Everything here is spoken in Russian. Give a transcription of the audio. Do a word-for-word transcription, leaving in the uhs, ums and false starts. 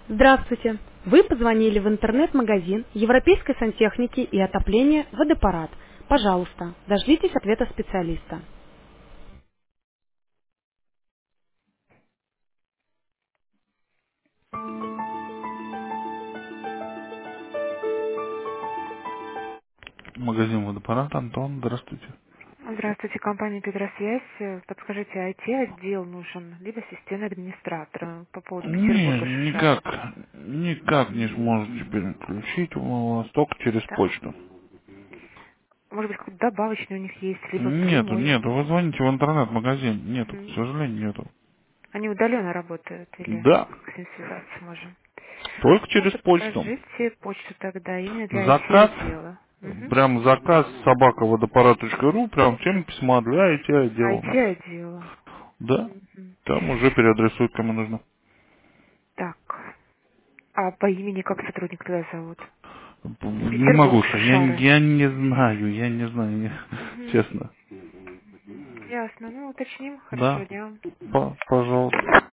Здравствуйте! Вы позвонили в интернет-магазин Европейской сантехники и отопления «Водопарат». Пожалуйста, дождитесь ответа специалиста. Магазин «Водопарат», Антон, здравствуйте. Здравствуйте, компания «Петросвязь». Э, Подскажите, ай ти-отдел нужен, либо системный администратор по поводу Не, Петербурга никак, Шишара. никак не сможете переключить у вас, только через Да? почту. Может быть, какой-то добавочный у них есть, либо Нету, прямой. нету, вы звоните в интернет-магазин, нету, к Мгм. сожалению, нету. Они удаленно работают или Да, как с ним связаться можем? только Ну, через почту. подскажите почту тогда, именно для Заказ, ай ти-отдела. Мгм. прям заказ собака водопарат точка ру, прям тема письма для ай ти отдела у нас. ай ти-отдела. Да, Мгм. там уже переадресуют, кому нужно. Так, а по имени как сотрудник туда зовут? Не Петербург могу сказать, я, Шишары. я не знаю, я не знаю, не- Мгм. честно. Ясно. Ну, уточним. Да, Хорошего дня. по- пожалуйста.